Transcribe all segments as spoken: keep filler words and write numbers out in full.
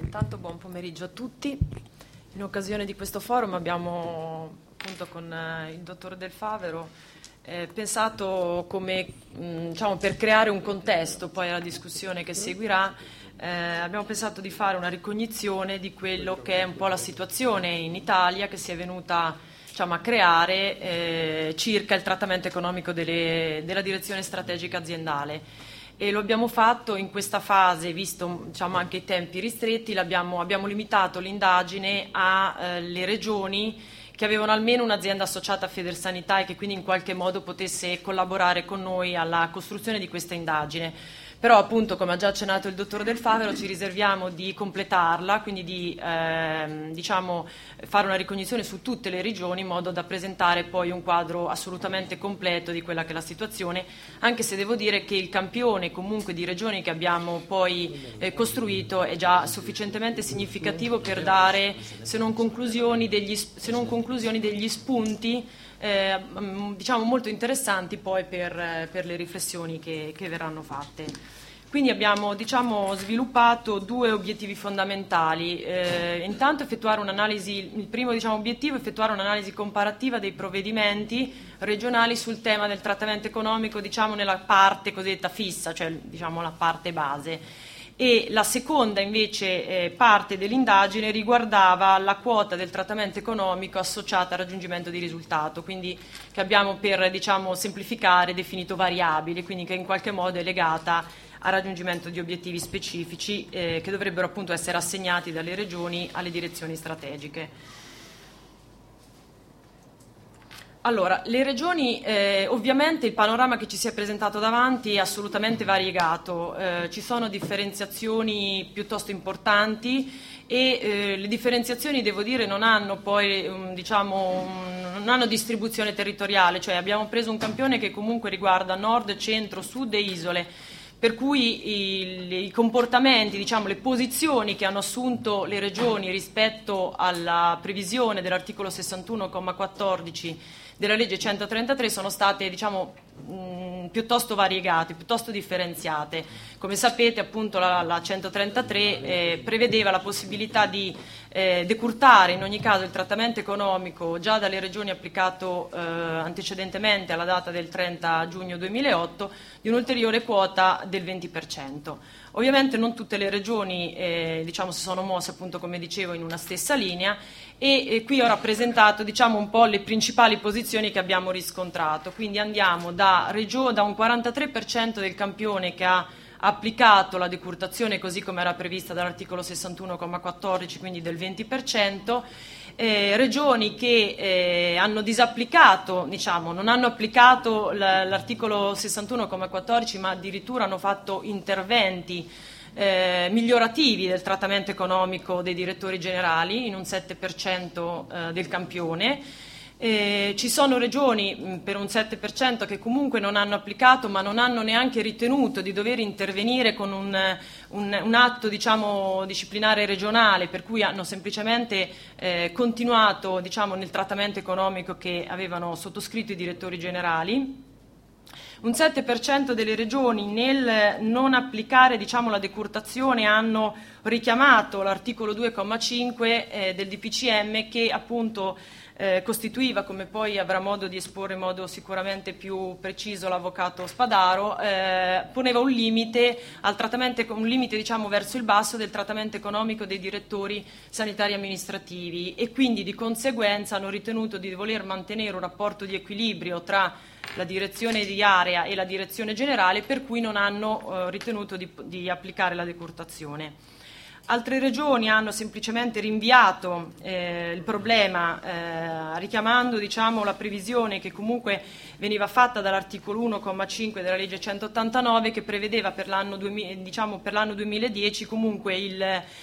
Intanto buon pomeriggio a tutti. In occasione di questo forum abbiamo appunto con eh, il dottor Del Favero eh, pensato come mh, diciamo, per creare un contesto poi alla discussione che seguirà. Eh, abbiamo pensato di fare una ricognizione di quello che è un po' la situazione in Italia che si è venuta diciamo, a creare eh, circa il trattamento economico delle, della direzione strategica aziendale. E lo abbiamo fatto in questa fase, visto diciamo, anche i tempi ristretti, l'abbiamo, abbiamo limitato l'indagine alle eh, regioni che avevano almeno un'azienda associata a Federsanità e che quindi in qualche modo potesse collaborare con noi alla costruzione di questa indagine. Però appunto, come ha già accennato il dottor Del Favero, ci riserviamo di completarla, quindi di ehm, diciamo, fare una ricognizione su tutte le regioni in modo da presentare poi un quadro assolutamente completo di quella che è la situazione, anche se devo dire che il campione comunque di regioni che abbiamo poi eh, costruito è già sufficientemente significativo per dare, se non conclusioni, degli, se non conclusioni, degli spunti Eh, diciamo molto interessanti poi per, per le riflessioni che, che verranno fatte. Quindi abbiamo diciamo, sviluppato due obiettivi fondamentali. Eh, intanto effettuare un'analisi, il primo diciamo, obiettivo è effettuare un'analisi comparativa dei provvedimenti regionali sul tema del trattamento economico diciamo, nella parte cosiddetta fissa, cioè diciamo, la parte base. E la seconda invece eh, parte dell'indagine riguardava la quota del trattamento economico associata al raggiungimento di risultato, quindi che abbiamo per diciamo, semplificare definito variabile, quindi che in qualche modo è legata al raggiungimento di obiettivi specifici eh, che dovrebbero appunto essere assegnati dalle regioni alle direzioni strategiche. Allora, le regioni, eh, ovviamente il panorama che ci si è presentato davanti è assolutamente variegato, eh, ci sono differenziazioni piuttosto importanti e eh, le differenziazioni, devo dire, non hanno poi, um, diciamo, um, non hanno distribuzione territoriale, cioè abbiamo preso un campione che comunque riguarda nord, centro, sud e isole, per cui i, i comportamenti, diciamo, le posizioni che hanno assunto le regioni rispetto alla previsione dell'articolo sessantuno comma quattordici della legge centotrentatré sono state diciamo, mh, piuttosto variegate, piuttosto differenziate. Come sapete appunto la, la centotrentatré eh, prevedeva la possibilità di eh, decurtare in ogni caso il trattamento economico già dalle regioni applicato eh, antecedentemente alla data del trenta giugno duemilaotto di un'ulteriore quota del venti per cento. Ovviamente non tutte le regioni eh, diciamo, si sono mosse appunto come dicevo in una stessa linea e, e qui ho rappresentato diciamo, un po' le principali posizioni che abbiamo riscontrato. Quindi andiamo da, regio, da un quarantatré per cento del campione che ha applicato la decurtazione così come era prevista dall'articolo sessantuno comma quattordici, quindi del venti per cento, eh, regioni che eh, hanno disapplicato, diciamo, non hanno applicato l'articolo sessantuno comma quattordici ma addirittura hanno fatto interventi eh, migliorativi del trattamento economico dei direttori generali in un sette per cento eh, del campione. Eh, ci sono regioni mh, per un sette per cento che comunque non hanno applicato ma non hanno neanche ritenuto di dover intervenire con un, un, un atto diciamo, disciplinare regionale, per cui hanno semplicemente eh, continuato diciamo, nel trattamento economico che avevano sottoscritto i direttori generali. Un sette per cento delle regioni nel non applicare diciamo, la decurtazione hanno richiamato l'articolo due comma cinque eh, del D P C M che appunto Eh, costituiva, come poi avrà modo di esporre in modo sicuramente più preciso l'avvocato Spadaro, eh, poneva un limite al trattamento, un limite diciamo verso il basso del trattamento economico dei direttori sanitari amministrativi e quindi di conseguenza hanno ritenuto di voler mantenere un rapporto di equilibrio tra la direzione di area e la direzione generale, per cui non hanno eh, ritenuto di, di applicare la decurtazione. Altre regioni hanno semplicemente rinviato eh, il problema eh, richiamando diciamo, la previsione che comunque veniva fatta dall'articolo uno comma cinque della legge centottantanove che prevedeva per l'anno, diciamo, per l'anno duemiladieci comunque il,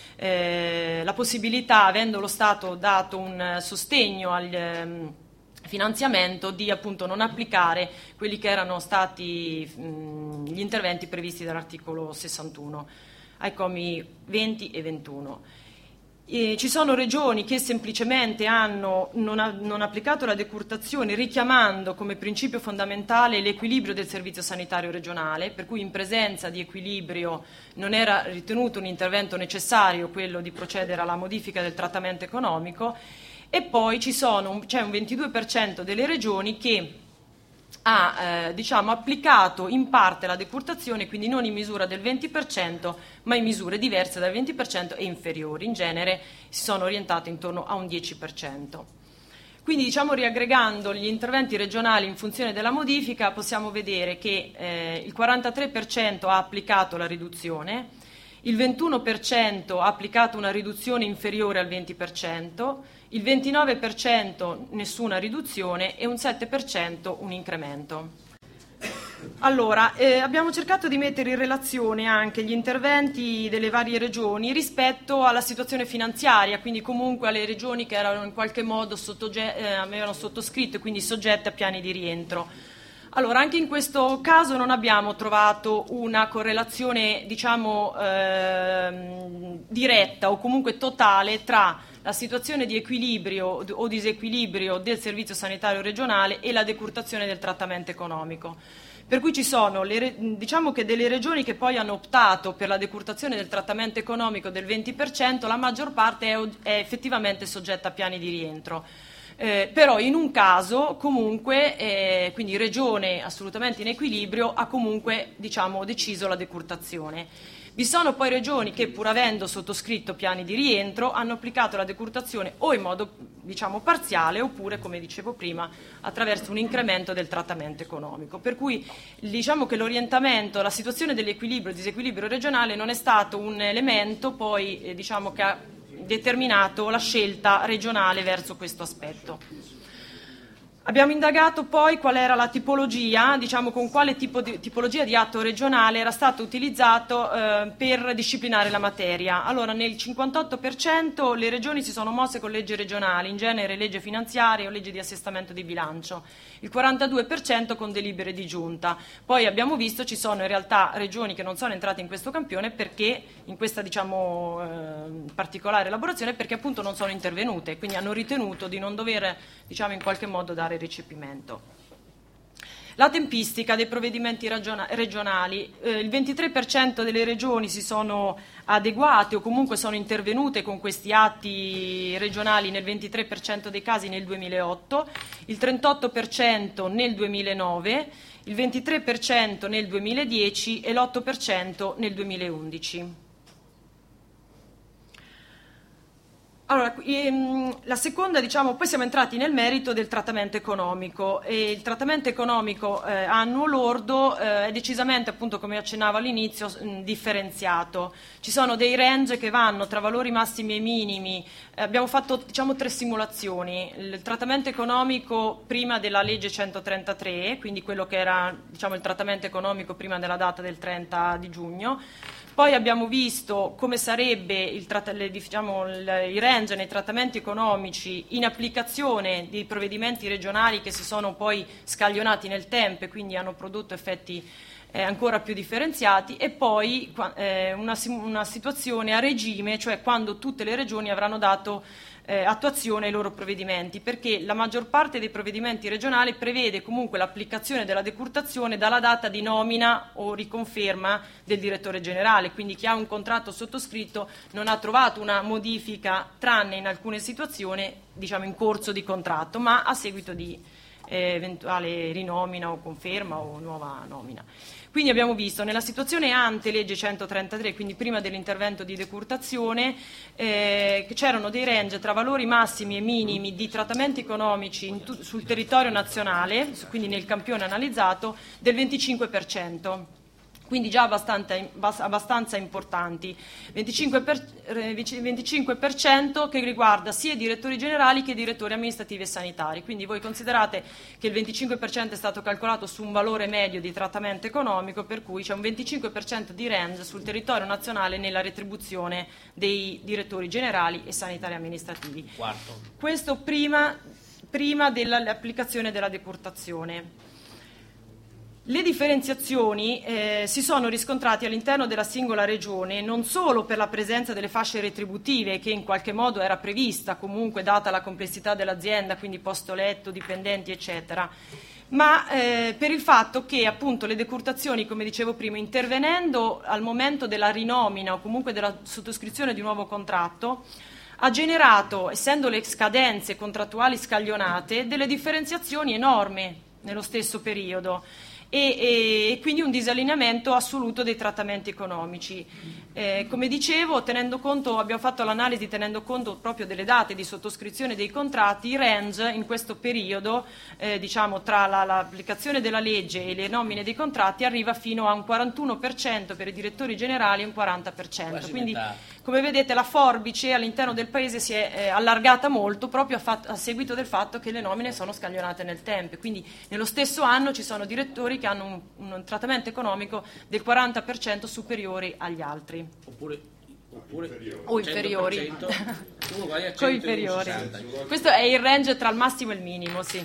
eh, la possibilità, avendo lo Stato dato un sostegno al ehm, finanziamento, di appunto non applicare quelli che erano stati mh, gli interventi previsti dall'articolo sessantuno ai commi venti e ventuno. Eh, ci sono regioni che semplicemente hanno non, ha, non applicato la decurtazione richiamando come principio fondamentale l'equilibrio del servizio sanitario regionale, per cui in presenza di equilibrio non era ritenuto un intervento necessario quello di procedere alla modifica del trattamento economico, e poi ci sono, c'è un ventidue per cento delle regioni che ha eh, diciamo, applicato in parte la decurtazione, quindi non in misura del venti per cento, ma in misure diverse dal venti per cento e inferiori. In genere si sono orientate intorno a un dieci per cento. Quindi, diciamo, riaggregando gli interventi regionali in funzione della modifica, possiamo vedere che eh, il quarantatré per cento ha applicato la riduzione, il ventuno per cento ha applicato una riduzione inferiore al venti per cento, il ventinove per cento nessuna riduzione e un sette per cento un incremento. Allora, eh, abbiamo cercato di mettere in relazione anche gli interventi delle varie regioni rispetto alla situazione finanziaria, quindi comunque alle regioni che erano in qualche modo sottoge- eh, avevano sottoscritto e quindi soggette a piani di rientro. Allora, anche in questo caso non abbiamo trovato una correlazione, diciamo, ehm, diretta o comunque totale tra la situazione di equilibrio o disequilibrio del servizio sanitario regionale e la decurtazione del trattamento economico. Per cui ci sono, le, diciamo che delle regioni che poi hanno optato per la decurtazione del trattamento economico del venti per cento, la maggior parte è, è effettivamente soggetta a piani di rientro. Eh, però in un caso comunque, eh, quindi regione assolutamente in equilibrio, ha comunque, diciamo, deciso la decurtazione. Vi sono poi regioni che, pur avendo sottoscritto piani di rientro, hanno applicato la decurtazione o in modo, diciamo, parziale oppure, come dicevo prima, attraverso un incremento del trattamento economico. Per cui diciamo che l'orientamento, la situazione dell'equilibrio e disequilibrio regionale non è stato un elemento poi eh, diciamo che ha determinato la scelta regionale verso questo aspetto. Abbiamo indagato poi qual era la tipologia, diciamo con quale tipo di, tipologia di atto regionale era stato utilizzato eh, per disciplinare la materia. Allora, nel cinquantotto per cento le regioni si sono mosse con leggi regionali, in genere legge finanziaria o legge di assestamento di bilancio, il quarantadue per cento con delibere di giunta. Poi abbiamo visto ci sono in realtà regioni che non sono entrate in questo campione perché, in questa diciamo eh, particolare elaborazione, perché appunto non sono intervenute, quindi hanno ritenuto di non dover, diciamo, in qualche modo dare recepimento. La tempistica dei provvedimenti ragiona- regionali, eh, il ventitré per cento delle regioni si sono adeguate o comunque sono intervenute con questi atti regionali nel ventitré per cento dei casi nel duemilaotto, il trentotto per cento nel duemilanove, il ventitré per cento nel duemiladieci e l'otto per cento nel duemilaundici. Allora, ehm, la seconda, diciamo, poi siamo entrati nel merito del trattamento economico e il trattamento economico eh, annuo lordo eh, è decisamente, appunto, come accennavo all'inizio, mh, differenziato. Ci sono dei range che vanno tra valori massimi e minimi. Eh, abbiamo fatto, diciamo, tre simulazioni. Il trattamento economico prima della legge centotrentatré, quindi quello che era, diciamo, il trattamento economico prima della data del trenta di giugno. Poi abbiamo visto come sarebbe il, le, diciamo, il, i range nei trattamenti economici in applicazione dei provvedimenti regionali che si sono poi scaglionati nel tempo e quindi hanno prodotto effetti eh, ancora più differenziati, e poi eh, una, una situazione a regime, cioè quando tutte le regioni avranno dato Eh, attuazione ai loro provvedimenti, perché la maggior parte dei provvedimenti regionali prevede comunque l'applicazione della decurtazione dalla data di nomina o riconferma del direttore generale, quindi chi ha un contratto sottoscritto non ha trovato una modifica tranne in alcune situazioni, diciamo, in corso di contratto, ma a seguito di eh, eventuale rinomina o conferma o nuova nomina. Quindi abbiamo visto nella situazione ante legge centotrentatré, quindi prima dell'intervento di decurtazione, eh, che c'erano dei range tra valori massimi e minimi di trattamenti economici in tu- sul territorio nazionale, quindi nel campione analizzato, del venticinque per cento. Quindi già abbastanza, abbastanza importanti, venticinque per cento che riguarda sia i direttori generali che i direttori amministrativi e sanitari. Quindi voi considerate che il venticinque per cento è stato calcolato su un valore medio di trattamento economico, per cui c'è un venticinque per cento di range sul territorio nazionale nella retribuzione dei direttori generali e sanitari amministrativi. Quarto. Questo prima, prima dell'applicazione della decurtazione. Le differenziazioni eh, si sono riscontrate all'interno della singola regione non solo per la presenza delle fasce retributive che in qualche modo era prevista comunque data la complessità dell'azienda, quindi posto letto, dipendenti eccetera, ma eh, per il fatto che appunto le decurtazioni, come dicevo prima, intervenendo al momento della rinomina o comunque della sottoscrizione di un nuovo contratto, ha generato, essendo le scadenze contrattuali scaglionate, delle differenziazioni enormi nello stesso periodo. E, e quindi un disallineamento assoluto dei trattamenti economici. Eh, come dicevo, tenendo conto, abbiamo fatto l'analisi tenendo conto proprio delle date di sottoscrizione dei contratti, il range in questo periodo, eh, diciamo tra la, l'applicazione della legge e le nomine dei contratti, arriva fino a un quarantuno per cento per i direttori generali e un quaranta per cento. Quasi Quindi, metà. come vedete, la forbice all'interno del Paese si è eh, allargata molto proprio a, fat- a seguito del fatto che le nomine sono scaglionate nel tempo. Quindi nello stesso anno ci sono direttori che hanno un, un trattamento economico del quaranta per cento superiore agli altri. Oppure, oppure O inferiori. cento per cento, uno vai a Co cento e uno inferiori. sessanta. Questo è il range tra il massimo e il minimo, sì.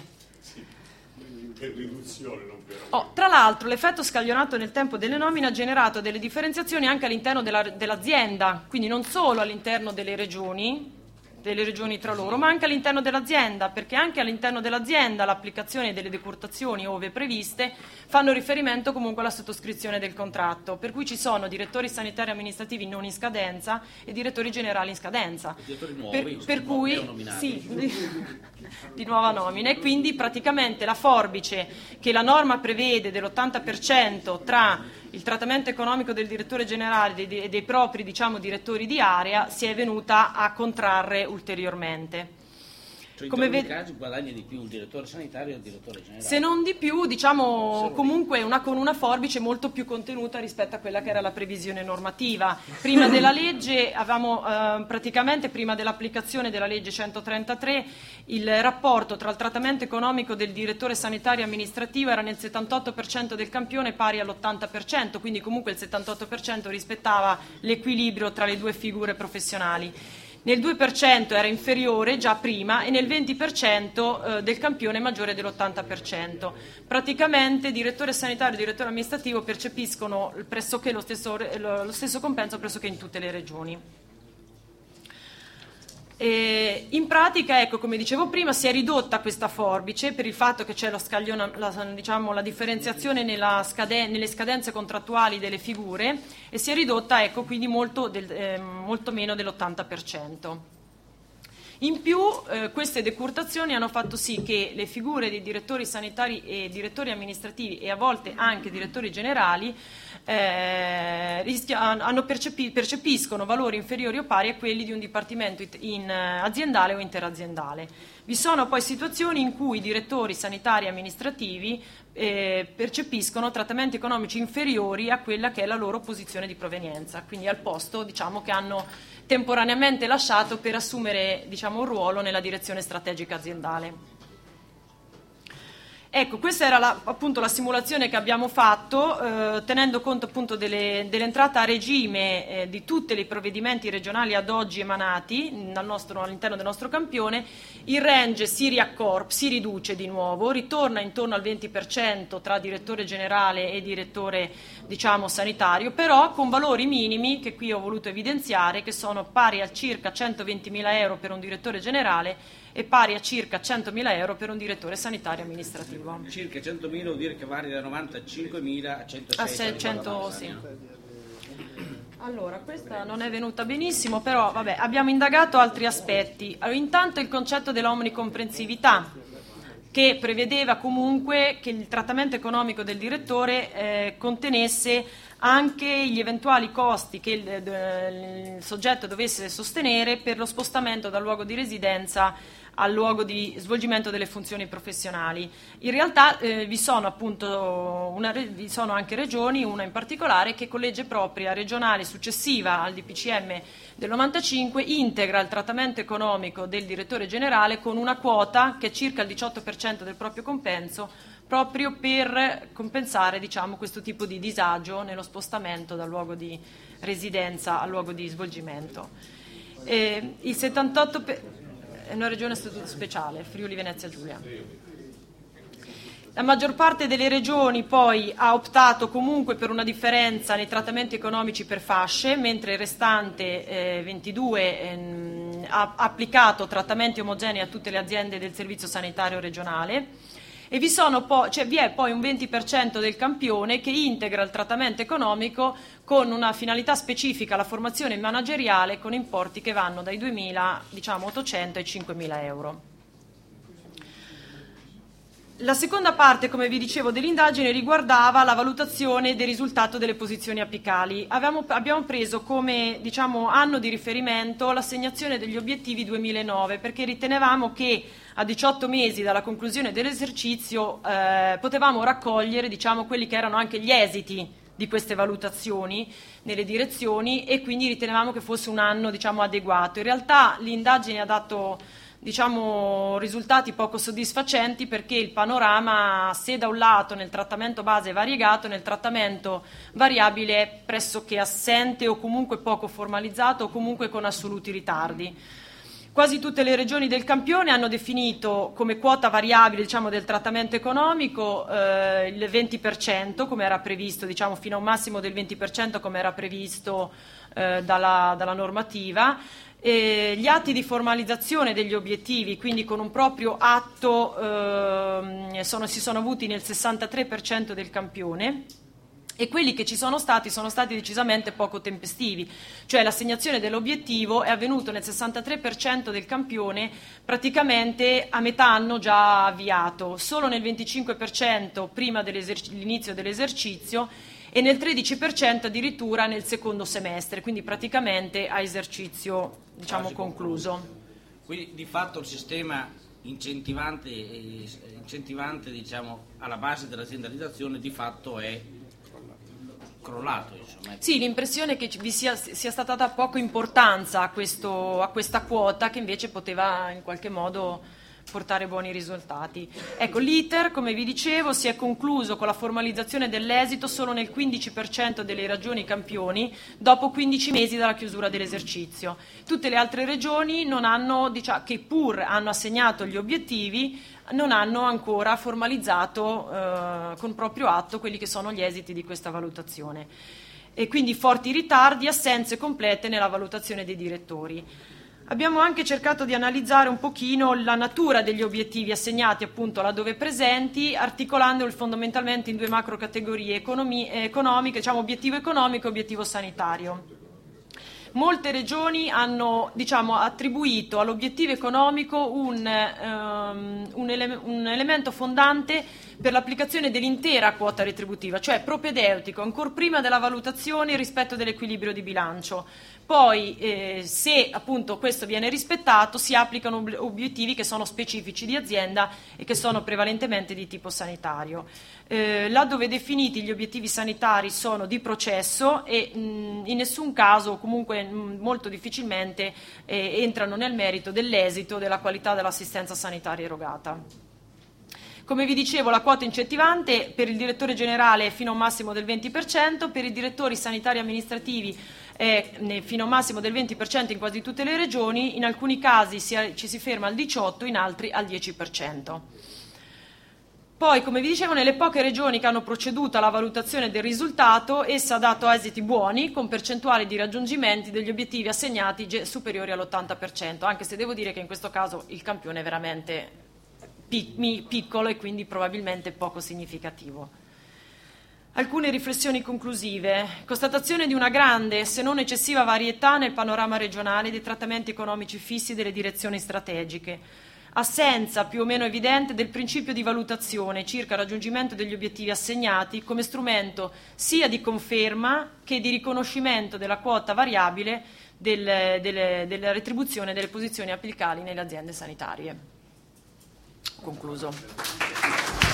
Per riduzione, non per... Oh, tra l'altro l'effetto scaglionato nel tempo delle nomine ha generato delle differenziazioni anche all'interno della, dell'azienda, quindi non solo all'interno delle regioni, delle regioni tra loro, ma anche all'interno dell'azienda, perché anche all'interno dell'azienda l'applicazione delle decurtazioni ove previste fanno riferimento comunque alla sottoscrizione del contratto, per cui ci sono direttori sanitari amministrativi non in scadenza e direttori generali in scadenza. Direttori nuovi, Per, per cui neonominati. sì, di, di nuova nomina, e quindi praticamente la forbice che la norma prevede dell'ottanta per cento tra il trattamento economico del direttore generale e dei, dei propri diciamo, direttori di area si è venuta a contrarre ulteriormente. Cioè, Come in ved- taluni casi guadagna di più il direttore sanitario e il direttore generale. Se non di più, diciamo comunque una, con una forbice molto più contenuta rispetto a quella che era la previsione normativa. Prima della legge avevamo eh, praticamente, prima dell'applicazione della legge centotrentatré, il rapporto tra il trattamento economico del direttore sanitario amministrativo era nel settantotto per cento del campione pari all'ottanta per cento, quindi comunque il settantotto per cento rispettava l'equilibrio tra le due figure professionali. Nel due per cento era inferiore già prima e nel venti per cento eh, del campione maggiore dell'ottanta per cento. Praticamente direttore sanitario e direttore amministrativo percepiscono pressoché lo stesso, lo stesso compenso pressoché in tutte le regioni. E in pratica, ecco, come dicevo prima, si è ridotta questa forbice per il fatto che c'è lo scagliona, la, diciamo, la differenziazione nella scade, nelle scadenze contrattuali delle figure e si è ridotta, ecco, quindi molto, del, eh, molto meno dell'ottanta per cento. In più eh, queste decurtazioni hanno fatto sì che le figure dei direttori sanitari e direttori amministrativi e a volte anche direttori generali eh, rischia, hanno percepi, percepiscono valori inferiori o pari a quelli di un dipartimento in, aziendale o interaziendale. Vi sono poi situazioni in cui i direttori sanitari e amministrativi eh, percepiscono trattamenti economici inferiori a quella che è la loro posizione di provenienza, quindi al posto, diciamo, che hanno temporaneamente lasciato per assumere, diciamo, un ruolo nella direzione strategica aziendale. Ecco, questa era la, appunto la simulazione che abbiamo fatto, eh, tenendo conto appunto delle, dell'entrata a regime eh, di tutti i provvedimenti regionali ad oggi emanati dal nostro, all'interno del nostro campione. Il range si riaccorpa, si riduce di nuovo, ritorna intorno al venti per cento tra direttore generale e direttore, diciamo, sanitario, però con valori minimi che qui ho voluto evidenziare, che sono pari a circa centoventimila euro per un direttore generale e pari a circa centomila euro per un direttore sanitario amministrativo. Circa centomila vuol dire che varia da novantacinquemila a centosei. A cento, sì. Allora, questa non è venuta benissimo, però vabbè, abbiamo indagato altri aspetti. Allora, intanto il concetto della omnicomprensività, che prevedeva comunque che il trattamento economico del direttore eh, contenesse anche gli eventuali costi che il, il soggetto dovesse sostenere per lo spostamento dal luogo di residenza al luogo di svolgimento delle funzioni professionali. In realtà eh, vi sono appunto una, vi sono anche regioni, una in particolare, che con legge propria regionale successiva al D P C M del novantacinque integra il trattamento economico del direttore generale con una quota che è circa il diciotto per cento del proprio compenso, proprio per compensare, diciamo, questo tipo di disagio nello spostamento dal luogo di residenza al luogo di svolgimento. Eh, il settantotto per cento è una regione a statuto speciale, Friuli Venezia Giulia. La maggior parte delle regioni poi ha optato comunque per una differenza nei trattamenti economici per fasce, mentre il restante eh, ventidue ehm, ha applicato trattamenti omogenei a tutte le aziende del servizio sanitario regionale. E vi, sono po- cioè vi è poi un venti per cento del campione che integra il trattamento economico con una finalità specifica, la formazione manageriale, con importi che vanno dai duemila ottocento ai cinquemila euro. La seconda parte, come vi dicevo, dell'indagine riguardava la valutazione del risultato delle posizioni apicali. Abbiamo, abbiamo preso come diciamo, anno di riferimento l'assegnazione degli obiettivi duemilanove, perché ritenevamo che a diciotto mesi dalla conclusione dell'esercizio eh, potevamo raccogliere diciamo, quelli che erano anche gli esiti di queste valutazioni nelle direzioni, e quindi ritenevamo che fosse un anno diciamo, adeguato. In realtà l'indagine ha dato diciamo, risultati poco soddisfacenti, perché il panorama, se da un lato nel trattamento base è variegato, nel trattamento variabile è pressoché assente o comunque poco formalizzato o comunque con assoluti ritardi. Quasi tutte le regioni del campione hanno definito come quota variabile diciamo, del trattamento economico eh, il venti per cento, come era previsto, diciamo, fino a un massimo del venti per cento come era previsto eh, dalla, dalla normativa. E gli atti di formalizzazione degli obiettivi, quindi con un proprio atto, eh, sono, si sono avuti nel sessantatré per cento del campione, e quelli che ci sono stati sono stati decisamente poco tempestivi, cioè l'assegnazione dell'obiettivo è avvenuto nel sessantatré per cento del campione praticamente a metà anno già avviato, solo nel venticinque per cento prima dell'inizio dell'esercizio e nel tredici per cento addirittura nel secondo semestre, quindi praticamente a esercizio diciamo, concluso. Quindi di fatto il sistema incentivante, incentivante diciamo, alla base dell'aziendalizzazione di fatto è crollato. Insomma. Sì, l'impressione è che vi sia, sia stata data poca importanza a, questo, a questa quota che invece poteva in qualche modo portare buoni risultati. Ecco, l'iter, come vi dicevo, si è concluso con la formalizzazione dell'esito solo nel quindici per cento delle regioni campioni dopo quindici mesi dalla chiusura dell'esercizio. Tutte le altre regioni non hanno, diciamo, che pur hanno assegnato gli obiettivi, non hanno ancora formalizzato eh, con proprio atto quelli che sono gli esiti di questa valutazione. E quindi forti ritardi, assenze complete nella valutazione dei direttori. Abbiamo anche cercato di analizzare un pochino la natura degli obiettivi assegnati appunto laddove presenti, articolandoli fondamentalmente in due macro categorie economi- economiche, diciamo obiettivo economico e obiettivo sanitario. Molte regioni hanno diciamo, attribuito all'obiettivo economico un, um, un, ele- un elemento fondante per l'applicazione dell'intera quota retributiva, cioè propedeutico, ancor prima della valutazione e rispetto dell'equilibrio di bilancio. Poi, eh, se appunto questo viene rispettato, si applicano ob- obiettivi che sono specifici di azienda e che sono prevalentemente di tipo sanitario. Eh, là dove definiti gli obiettivi sanitari sono di processo e mh, in nessun caso, o comunque mh, molto difficilmente, eh, entrano nel merito dell'esito della qualità dell'assistenza sanitaria erogata. Come vi dicevo, la quota incentivante per il direttore generale è fino a un massimo del venti per cento, per i direttori sanitari amministrativi è fino a un massimo del venti per cento in quasi tutte le regioni, in alcuni casi si, ci si ferma al diciotto per cento, in altri al dieci per cento. Poi, come vi dicevo, nelle poche regioni che hanno proceduto alla valutazione del risultato, essa ha dato esiti buoni, con percentuali di raggiungimenti degli obiettivi assegnati superiori all'ottanta per cento, anche se devo dire che in questo caso il campione è veramente piccolo e quindi probabilmente poco significativo. Alcune riflessioni conclusive. Constatazione di una grande, se non eccessiva, varietà nel panorama regionale dei trattamenti economici fissi delle direzioni strategiche. Assenza più o meno evidente del principio di valutazione circa il raggiungimento degli obiettivi assegnati come strumento sia di conferma che di riconoscimento della quota variabile del, delle, della retribuzione delle posizioni apicali nelle aziende sanitarie. Concluso.